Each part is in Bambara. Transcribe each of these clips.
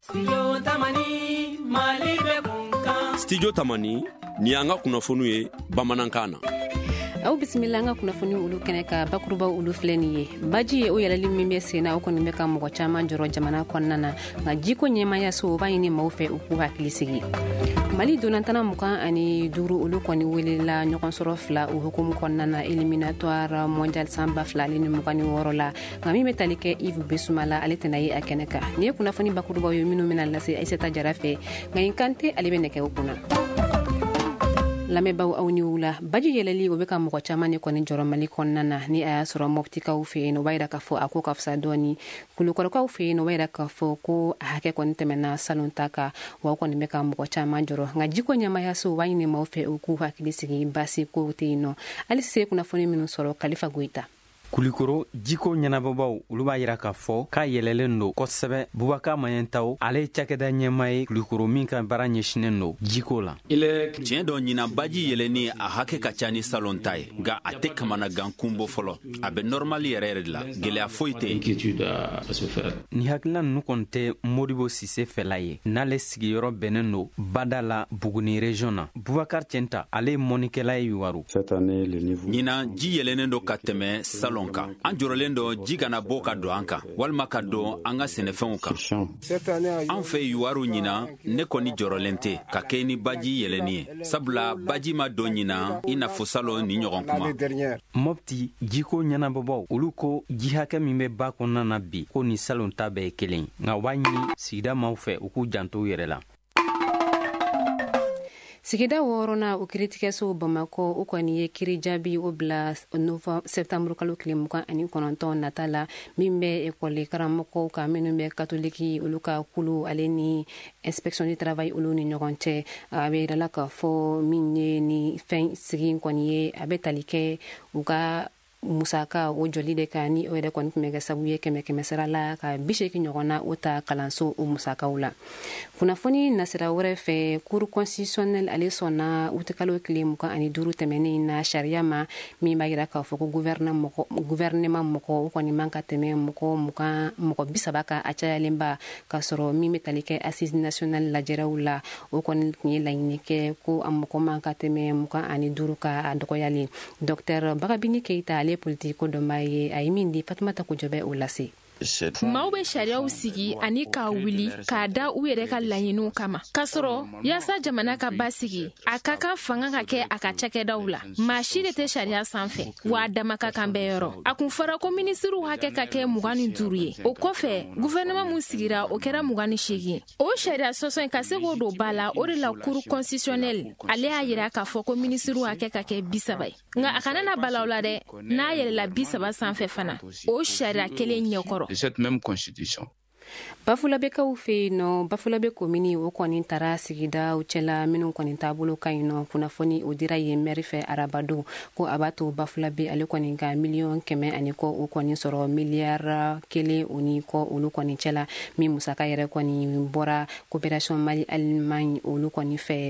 Studio Tamani ni an ka kunnafoniw ye bamanankan na. Aw bisimila an ka kunnafoni olu kɛnɛ ka bakuruba olu filɛ nin ye. Baji ye o yɛlɛli min bɛ sen na o kɔni bɛ ka mɔgɔ caman jɔrɔ jamana kɔnɔna na. Nka jiko ɲɛmaya so o b'a ɲini maaw fɛ u k'u hakili sigi. Mali donantana 25 olu kɔni welela ɲɔgɔn sɔrɔ fila o hukumu kɔnɔna na éliminatoire mondial san 2026 la. Nka min bɛ tali kɛ Yves Bissouma ale tɛna ye a kɛnɛ kan. Ni ye kunnafoni bakurubaw ye minnu bɛna lase Aissata Jara fɛ. Nka in Kante ale bɛ nɛgɛ o kunna. Lamɛnbaaw aw ni wula. Baji yɛlɛli o bɛ ka mɔgɔ caman de kɔni jɔrɔ Mali kɔnɔna na ni a y'a sɔrɔ Moptikaw fɛ yen o b'a jira k'a fɔ a ko ka fisa dɔɔni. Kulukɔrɔkaw fɛ yen o b'a jira k'a fɔ ko a hakɛ kɔni tɛmɛna salon ta kan wa o kɔni bɛ ka mɔgɔ caman jɔrɔ. Nka jiko ɲɛmaya so o b'a ɲini maaw fɛ u k'u hakili sigi baasi ko tɛ yen nɔ. Hali se kunnafoni minnu sɔrɔ Kalifa Goita. Kulikoro jiko ɲɛnababaw olu b'a yira k'a fɔ k'a yɛlɛlen don kosɛbɛ. Bubaka Mayentaw ale ye cakɛda ɲɛma ye Kulikoro min ka baara ɲɛsinen don jiko la. Tiɲɛ dɔ ɲina baji yɛlɛni a hakɛ ka ca ni salon ta ye nka a tɛ kamanagan kunbɔ fɔlɔ. A bɛ normal yɛrɛ de la gɛlɛya foyi tɛ yen. Ni hakilina ninnu kɔni tɛ Modibo Sise fɛla ye n'ale sigiyɔrɔ bɛnnen don Bada la Buguni region na. Bubakar Centa ale ye mɔnikɛla ye Yuwaru. Ɲina ji yɛlɛnen don ka tɛmɛ salon kan. An jɔrɔlen dɔ ji kana bɔ ka don an kan walima ka don an ka sɛnɛfɛnw kan. An fɛ Yuwaru ɲina ne kɔni jɔrɔlen tɛ ka kɛ ni baji yɛlɛni ye sabula baji ma don ɲina i n'a fɔ salon ni ɲɔgɔn kuma. Mopti jiko ɲɛnababaw olu ko ji hakɛ min bɛ ba kɔnɔna na bi ko ni salon ta bɛɛ ye kelen nka u b'a ɲini sigida maaw fɛ u k'u janto u yɛrɛ la. Sigida wɔɔrɔna o kiritigɛso Bamako o kɔni ye kiri jaabi o bila septembre kalo 29 nata la min bɛ ekɔli karamɔgɔw ka minnu bɛ katoliki olu ka kulu ale ni inspection du travail olu ni ɲɔgɔn cɛ a bɛ yirala k'a fɔ min ye ni fɛn sigi kɔni ye a bɛ tali kɛ u ka musaka o joli de kan ni o yɛrɛ kɔni tun bɛ kɛ sabu ye 100 sara la ka 80 ɲɔgɔn na o ta kalanso o musakaw la. Kunnafoni nasira wɛrɛ fɛ cour constitutionnel ale sɔnna utikalo 25 tɛmɛnen na sariya ma min b'a yira k'a fɔ ko gouvernement mɔgɔ o kɔni man ka tɛmɛ mɔgɔ 30 kan a cayalenba ka sɔrɔ min bɛ tali kɛ assise nationale lajɛraw la o kɔni tun ye laɲini kɛ ko a mɔgɔ man ka tɛmɛ 25 ka a dɔgɔyalen. Dr Bagabini Keita ale politiko dɔ b'a ye a ye min di Fatumata Kojɔbɛ o lase. Maaw bɛ sariyaw sigi ani k'a wuli k'a da u yɛrɛ ka laɲiniw kama k'a sɔrɔ yaasa jamana ka basigi a ka kan fanga ka kɛ a ka cakɛdaw la. Maa si de tɛ sariya sanfɛ wa a dama ka kan bɛɛ yɔrɔ. A kun fɔra ko minisiriw hakɛ ka kɛ 25 ye. O kɔfɛ gouvernement mun sigira o kɛra 28. O sariya sɔsɔ ka se k'o don ba la o de la cour constitutionnelle ale y'a yira k'a fɔ ko minisiriw hakɛ ka kɛ 30 ye. Nka a kana na balaw la dɛ n'a yɛlɛla 30 sanfɛ fana o sariya kelen ɲɛkɔrɔ. De cette même constitution. Bafulabekaw fɛ yen nɔ Bafulabe komini o kɔni taara sigida o cɛla minnu kɔni taabolo ka ɲi nɔ kunnafoni o dira yen maire fɛ arabadon ko a b'a to Bafulabe ale kɔni ka 100 ani kɔ o kɔni sɔrɔ miliyari 1 o ni kɔ olu kɔni cɛla min musaka yɛrɛ kɔni bɔra coopération Mali Allemagne olu kɔni fɛ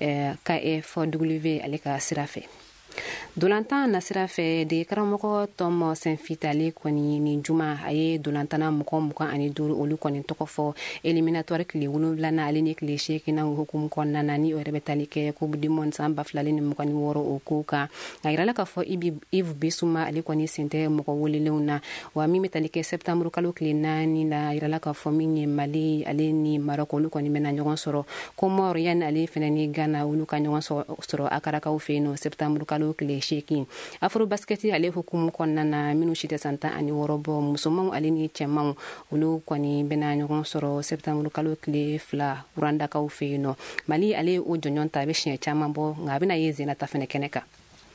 KFW ale ka sira fɛ. Dolantan na sira fɛ de karamɔgɔ Tom Senfitale kɔni ni juma a ye dolantana 25 olu kɔni tɔgɔ fɔ éliminatoire tile 7 ale ni tile 8 hukumu kɔnɔna na ni o yɛrɛ bɛ tali kɛ Coupe du Monde san 2026 o ko kan a yirala k'a fɔ Yves Bissouma ale kɔni sen tɛ mɔgɔ welelenw na wa min bɛ tali kɛ septembre kalo 4 la a yirala k'a fɔ min ye Mali ale ni Maroc olu kɔni bɛna ɲɔgɔn sɔrɔ Comore yani ale fɛnɛ ni Ghana olu ka ɲɔgɔn sɔrɔ Akarakaw fɛ yen septembre kalo 8 Afro basket ale hukumu kɔnɔna na minnu si tɛ san 16 bɔ musomanw ale ni cɛmanw olu kɔni bɛna ɲɔgɔn sɔrɔ septembre kalo 2 Rwandakaw fɛ yen Mali ale o jɔnjɔn ta a bɛ siɲɛ caman bɔ nka a bɛna ye Zenata fɛnɛ kɛnɛ kan.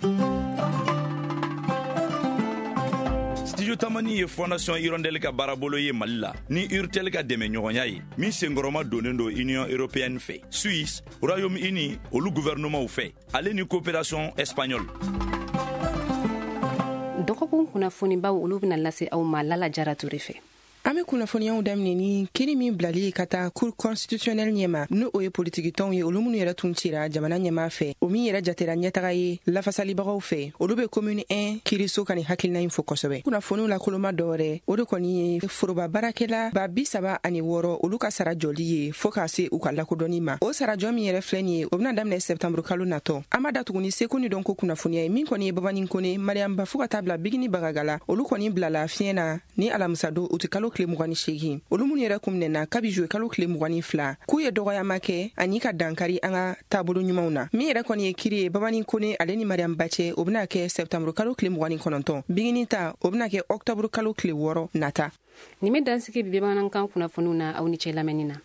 Studio Tamani ye Fondation Hirondelle ka baarabolo ye Mali la ni Urtel ka dɛmɛ ɲɔgɔnya ye min senkɔrɔma donnen don Union Européenne fɛ Suisse Royaume-Uni olu gouvernement fɛ ale ni coopération espagnole. Dɔgɔkun kunnafoni baw olu bɛna lase aw ma Lala Jara Ture fɛ. Ame kunnafoniyaw daminɛ ni kiri min bilali ka taa cour constitutionnel ɲɛma ni o ye politiki tɔnw ye olu minnu yɛrɛ tun cira jamana ɲɛma fɛ o min yɛrɛ jatera ɲɛtaga ye lafasalibagaw fɛ olu be commune 1 kiriso ka ni hakilina ɲi fɔ kosɛbɛ kunnafoniw la koloma dɔwɛrɛ o de kɔni ye foroba baarakɛla ba 36 olu ka sara jɔli ye fɔɔ ka se u ka lakodɔnni ma o sara jɔ min yɛrɛ filɛ nin ye o bena daminɛ septembre kalo natɔ an ma datuguni seko ni dɔnko kunnafoniya ye min kɔni ye babani kone mariamba fɔɔ ka taa bila bigini bagagala olu kɔni bilala fiɲɛ na ni alamisado u ti kalo tile 28 olu minnu yɛrɛ kun minɛna kabi juwe kalo tile 22 k'u ye dɔgɔyama kɛ ani ka dankari an ka taabolo ɲumanw na min yɛrɛ kɔni ye kiri ye babani kone ale ni mariamba cɛ o bena kɛ septembre kalo tile 29 bigini ta o bena kɛ octobre kalo tile 6 nata ni me dansigi bi bamanankan kunnafoniw na aw ni cɛ lamɛnni na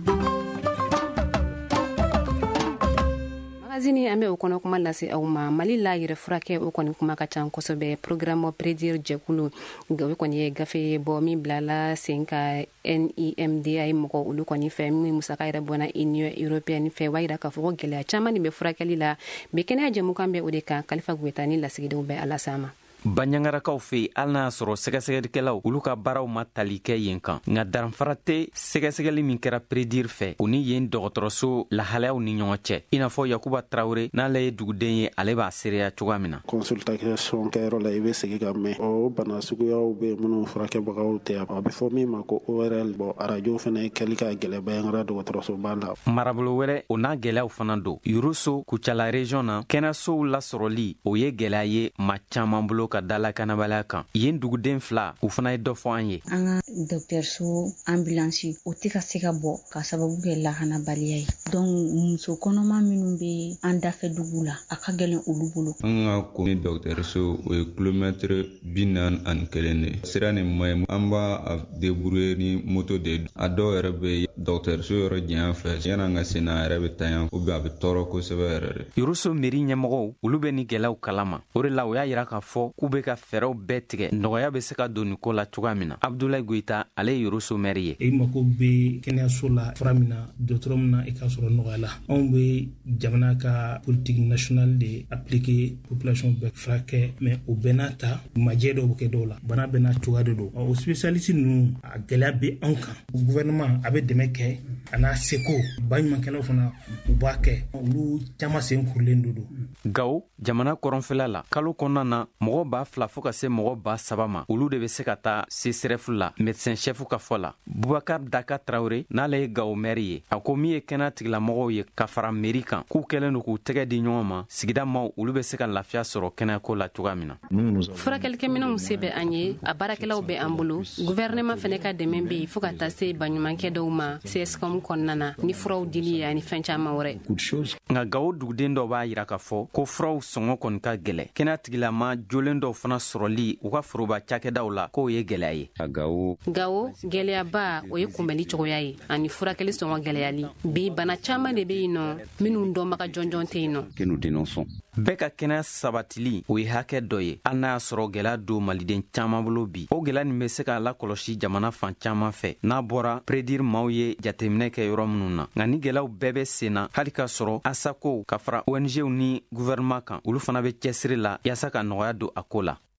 magazini an bɛ o kɔnɔ kuma lase aw ma mali la yɛrɛ furakɛ o kɔni kuma ka can kosɛbɛ programme prédire jɛkulu o kɔni ye gafe bɔ min bilala sen ka NIMDA ye mɔgɔ olu kɔni fɛ min musaka yɛrɛ bɔna Union européenne fɛ wa yira k'a fɔ ko gɛlɛya caman nin bɛ furakɛli la bi kɛnɛya jɛmukan bɛ o de kan Kalifa Gueta ni lasigidenw bɛ ala sama Banyangarakaw fe hali n'a sɔrɔ sɛgɛsɛgɛlikɛlaw olu ka baaraw ma tali kɛ yen kan nka daranfara tɛ sɛgɛsɛgɛli min kɛra prédire fɛ o ni yen dɔgɔtɔrɔso lahalayaw ni ɲɔgɔn cɛ i n'a fɔ Yakuba Traoré n'ale ye duguden ye ale b'a seereya cogoya min na consultation kɛyɔrɔ la i be segi ka mɛn o bana suguyaw be minnu furakɛbagaw tɛ a bɛ fɔ min ma ko ORL arajo fana kɛli ka gɛlɛ Bayangara dɔgɔtɔrɔsoba la marabolo wɛrɛ o n'a gɛlɛyaw fana don Yuruso Kucala region na kɛnɛyasow lasɔrɔli o ye gɛlɛya ye ma caman bolo ka dala kanabaliya kan yen duguden 2 u fana ye dɔ fɔ an ye an ka dɔgɔtɔrɔso ambulance o tɛ ka se ka bɔ ka sababu kɛ lakanabaliya ye donc muso kɔnɔma minnu be an dafɛ dugu la a ka gɛlɛn olu bolo an ka komi dɔgɔtɔrɔso o ye kilomètre 41 de sira ni maɲi an b'a débrouiller ni moto de a dɔw yɛrɛ be dɔgɔtɔrɔso yɔrɔ janya fɛ yan'an ka sen na a yɛrɛ be taa yan ou bien a be tɔɔrɔ kosɛbɛ yɛrɛ de Yuruso mairie ɲɛmɔgɔw olu be ni gɛlɛyaw kalama o de la o y'a yira k'a fɔ k'u be ka fɛɛrɛw bɛɛ tigɛ nɔgɔya be se ka don nin ko la cogoya min na Abdoulaye Goita ale ye Yuruso maire ye i mako be kɛnɛyaso la fura min na dɔgɔtɔrɔ min na i k'a sɔrɔ nɔgɔya la anw be jamana ka politique nationale de appliquer population bɛɛ furakɛ mais o bɛɛ n'a ta majɛ dɔw be kɛ dɔw la bana bɛɛ n'a cogoya de don o spécialiste ninnu a gɛlɛya be anw kan gouvernement a be dɛmɛ kɛ a n'a seko baɲumankɛlaw fana u b'a kɛ olu caman sen kurulen do Gawo jamana kɔrɔnfɛla la kalo kɔnɔna na mɔgɔ b'a 2 fɔ ka se mɔgɔ b'a 3 ma olu de be se ka taa CSRF la médecin chef ka fɔ la Boubacar Daka Traoré n'ale ye Gawo maire ye a ko min ye kɛnɛya tigilamɔgɔw ye ka fara mairie kan k'u kɛlen do k'u tɛgɛ di ɲɔgɔn ma sigida maaw olu be se ka lafiya sɔrɔ kɛnɛyako la cogoya min na furakɛlikɛminɛw se bɛ an ye a baarakɛlaw bɛ an bolo gouvernement fɛnɛ ka dɛmɛ be fɔ ka taa se baɲumankɛ dɔw ma CSCOM kɔnɔna na ni furaw dili ye ani fɛn caman wɛrɛ nka Gawo duguden dɔ b'a yira k'a fɔ ko furaw sɔngɔ kɔni ka gɛlɛ kɛnɛya tigilama jolen dɔw fana sɔrɔli u ka foroba cakɛdaw la k'o ye gɛlɛya ye Gawo gɛlɛyaba o ye kunbɛli cogoya ye ani furakɛli sɔngɔ gɛlɛyali bi bana caman de be yen nɔ minnu dɔnbaga jɔnjɔn tɛ yen nɔ bɛɛ ka kɛnɛya sabatili o ye hakɛ dɔ ye hali n'a y'a sɔrɔ gɛlɛya don maliden caman bolo bi o gɛlɛya nin be se k'a lakɔlɔsi jamana fan caman fɛ n'a bɔra prédire maaw ye jateminɛ kɛ yɔrɔ minnu na nka ni gɛlɛyaw bɛɛ bɛ sen na hali k'a sɔrɔ ASACO ka fara ONGw ni gouvernement kan olu fana be cɛsiri la yaasa ka nɔgɔya don a ko la